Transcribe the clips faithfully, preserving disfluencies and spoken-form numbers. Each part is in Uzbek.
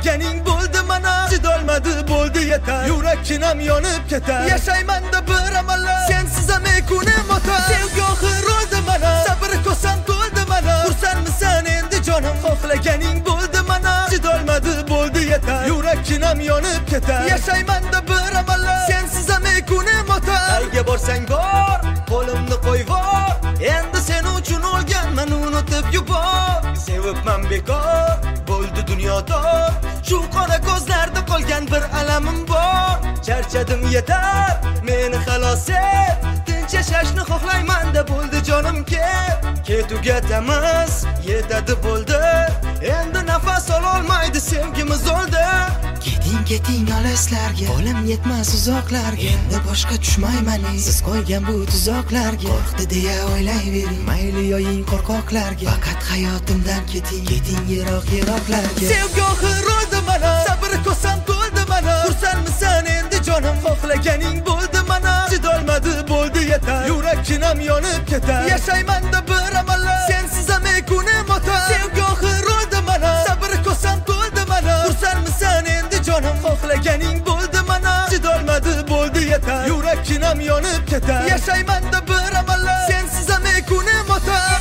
xohlaganing bo'ldi mana, chidolmadi bo'ldi yetar, yurakkinam yonib ketar. Yashaymanda bir amallab, sensiz ham kunim o'tar. Sevgi oxir oldi mana, sabr ko'sam to'ldi mana. Xursandmisan endi jonim, xohlaganing bo'ldi mana, chidolmadi bo'ldi yetar, yurakkinam yonib ketar. Yashaymanda bir amallab, sensiz ham kunim o'tar. Qayga borsang bor, qo'limni qo'yvor. Endi sen uchun o'lganman, unutib yubor. Sevibman bekor, bo'ldi dunyoda. Shu qora ko'zlarda qolgan bir alamim bor. Charchadim yetar, meni xalos et. Tinch yashashni xohlayman-da bo'ldi jonim ket. Ket tugatamiz, yetadi bo'ldi. Endi nafas ololmaydi sevgimiz o'ldi. Keting keting olislarga, qo'lim yetmas uzoqlarga. Endi boshqa tushmayman siz qo'ygan bu tuzoqlarga. Qo'rqdi deya o'ylayvering, mayli yo'ying qo'rqoqlarga. Faqat hayotimdan keting, keting yiroq yiroqlarga. Sevgi oxir oldi mana, sabr ko'sam to'ldi mana. Xursandmisan endi jonim, xohlaganing bo'ldi mana, chidolmadi bo'ldi yetar, yurakkinam yonib ketar. Yashaymanda bir amallab, sensiz ham kunim o'tar. Sevgi oxir oldi mana, sabr ko'sam to'ldi mana. Xursandmisan endi jonim, xohlaganing bo'ldi mana, chidolmadi bo'ldi yetar, yurakkinam yonib ketar. Yashaymanda bir amallab, sensiz ham kunim o'tar.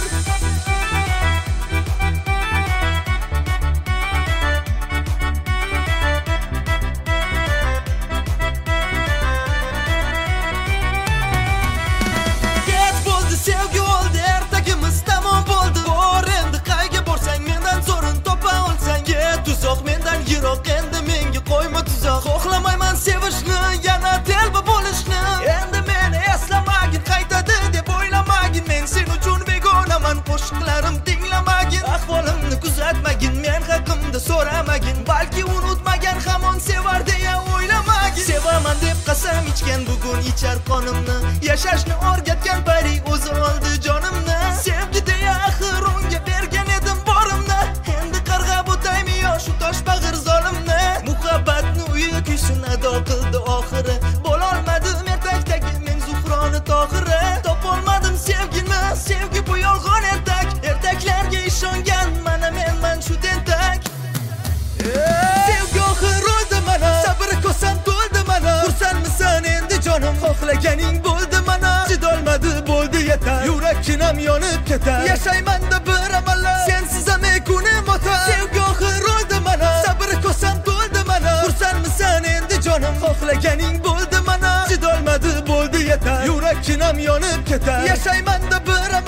Sevgi oldi, ertagimiz tamom bo'ldi. Bor endi qayga borsang mendan zo'rin topa olsang. Ket uzoq mendan yiroq, endi menga qo'yma tuzoq. Xohlamayman sevishni, yana telba bo'lishni. Endi meni eslamagin, qaytadi deb o'ylamagin. Men sen uchun begonaman, qo'shiqlarim tinglamagin. Ahvolimni kuzatmagin, men haqimda so'ramagin. Balki unutmagan hamon sevar deya o'ylamagin. Sevaman deb qasam ichgan, bugun ichar qonimni. Yashashni o'rgatgan pari o'zi oldi jonimni. Sevgi deya axir unga bergan edim borimni. Endi qarg'ab o'taymi yo shu tosh bag'ir zolimni. Muhabbatni uyi kuysin ado qildi oxiri. Bo'lolmadim ertakdagi men Zuhroni tohiri. Topolmadim sevgini, sevgi bu yolg'on ertak. Ertaklarga ishongan mana menman shu tentak. Sevgi oxir oldi mana, sabr ko'sam to'ldi mana. Xursandmisan endi jonim, xohlaganing bo'ldi mana, chidolmadi bo'ldi yetar, yurakkinam yonib ketar. Yashaymanda bir amallab, sensiz ham kunim o'tar. Sevgi oxir oldi mana, sabr ko'sam to'ldi mana. Xursandmisan endi jonim, xohlaganing bo'ldi mana, chidolmadi bo'ldi yetar, yurakkinam yonib ketar. Yashaymanda bir